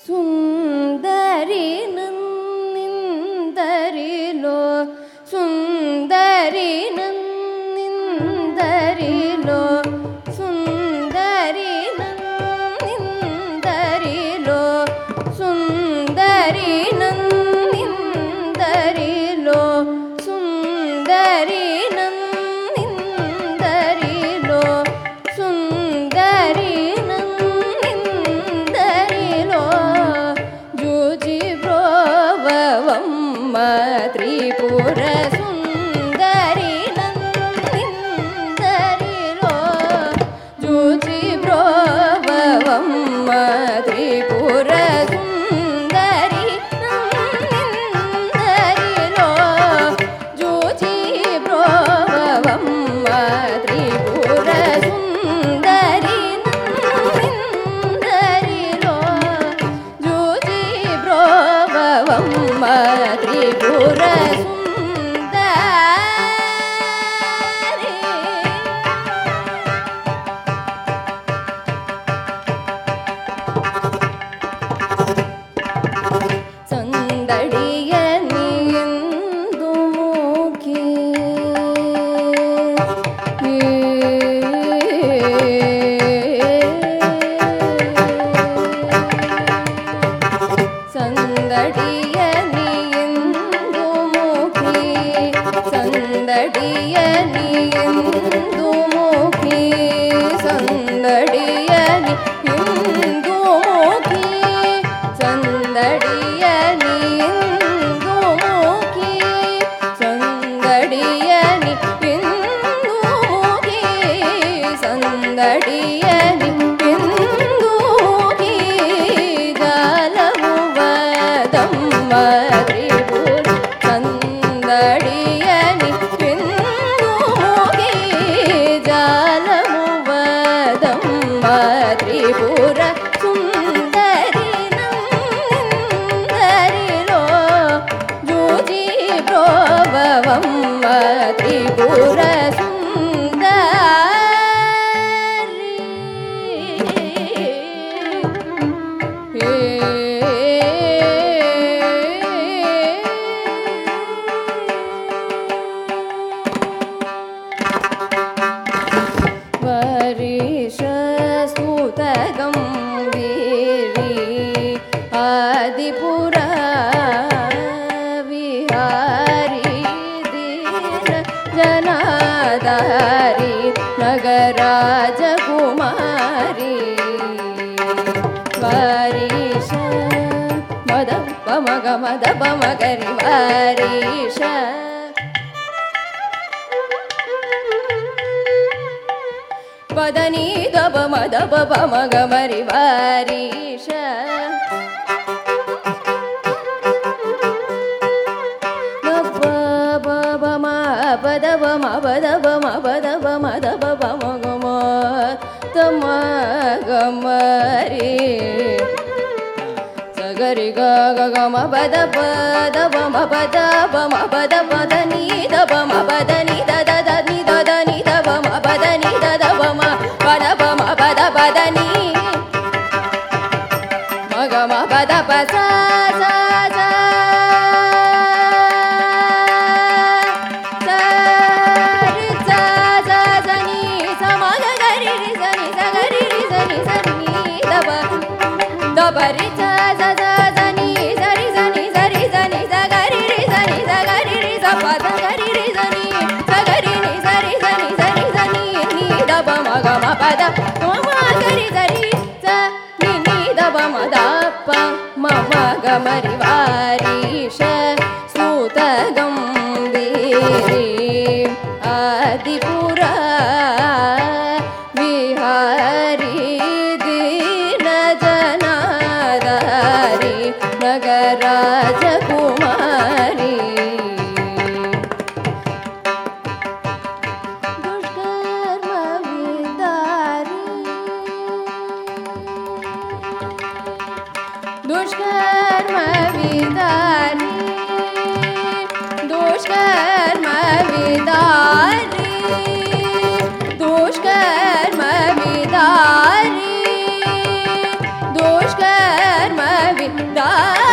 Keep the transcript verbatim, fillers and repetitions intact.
சுந்தரி நிந்தரிலோ சுந்தரி நிந்தரிலோ சுந்தரி நிந்தரிலோ சுந்தரி நிந்தரிலோ சுந்தரி நிந்தரிலோ சுந்தரி நிந்தரிலோ ஜூஜி ப்ரோவவம்ம த்ரிபுர சுந்தரி நிந்தரிலோ ஜூஜி ப்ரோவவம்ம த்ரிபுர சுந்தரி நிந்தரிலோ ஜூஜி ப்ரோவவம்ம த்ரிபுர சுந்தரி நிந்தரிலோ ஜூஜி ப்ரோவவம்ம த்ரிபுர ಸಂದಡಿಯ ನೀಂದು ಮೂಕಿ ಸಂದಡಿಯ ನೀಂದು ಮೂಕಿ ಸಂದಡಿಯ ನೀಂದು ಮೂಕಿ ಸಂದಡಿಯ ನೀಂದು ಮೂಕಿ ಸಂದಡಿಯ ನೀಂದು ಮೂಕಿ ಸಂದಡಿಯ ನೀಂದು ಮೂಕಿ ಸಂದಡಿಯ ನೀಂದು ಮೂಕಿ ಜಾಲವು ವದಮ್ಮ ತ್ರಿಪುರ ಸಂದಡಿಯ ನೀಂದು ಮೂಕಿ ಜಾಲವು ವದಮ್ಮ ತ್ರಿಪುರ ಸುಂದರಿ ನಂದರಿಲೋ ಜೂಜಿ ಪ್ರೋಭವಮ್ಮ ತ್ರಿಪುರ ಸುಂದರಿ ವರಿಷ ಸ್ತುತಗಂ ವೀರಿ ಆದಿಪುರ ವಿಹಾರಿ ದೀನ ಜನಾಧಾರಿ ನಗರಾಜ ಕುಮಾರಿ ವಾರೀಶ ಮದ ಪಮಗ ಮದ ಪಮಗರಿ ವಾರೀಶ ಪದನಿ ದಬ ಮದ ಪಮ ಗಮರಿ ವಾರೀಶ ಪದ ಬಮ ಪದ ಬಮ ಪದ ಬಮ ದಬ ಪಮ ಗಮ ತಮ ಗಮರಿ ಸಗರಿ ಗ ಗಮ ಪದ ಪದ ಬಮ ಪದ ಬಮ ಪದ ಪದ ನೀ ದಬ ಮ ಪದ ನೀ ದದ ದ ನೀ ದದ ನೀ ದಬ ಮ ಪದ ನೀ ದದ ಬಮ ಪದ ಬಮ ಪದ ಪದ ನೀ ಮಗ ಮ ಪದ ಪ ಸ ಸ ಸ ಬರಿ ಸ ಸ ಸ ಸ ನಿ ಸರಿ ಸ ನಿ ಸರಿ ಸ ನಿ ಸ ಗರಿ ರಿ ಸ ನಿ ಸ ಗರಿ ರಿ ಸ ಪ ಸ ಗರಿ ರಿ ಸ ನಿ ಸ ಗರಿ ನಿ ಸರಿ ಸ ನಿ ಸರಿ ಸ ನಿ ನಿ ದ ಪ ಮ ಗ ಮ ಪದ ಮ ಮ ಗರಿ ಸರಿ ಸ ನಿ ನಿ ದ ಪ ಮ ದ ಪ ಮ ಮ ಗ ಮ ರಿ ವಾರೀಶ ಸ್ತುತ ಗಂಭೀರಿ ಆದಿಪುರ ವಿಹಾರಿ ನಗರಾಜ ಕುಮಾರಿ ದುಷ್ಕರ್ಮ ವಿದಾರಿ ದುಷ್ಕರ್ಮ ವಿದಾರಿ ದುಷ್ಕರ್ಮ ವಿದಾರಿ ದುಷ್ಕರ್ಮ ವಿದಾರಿ ದುಷ್ಕರ್ಮ da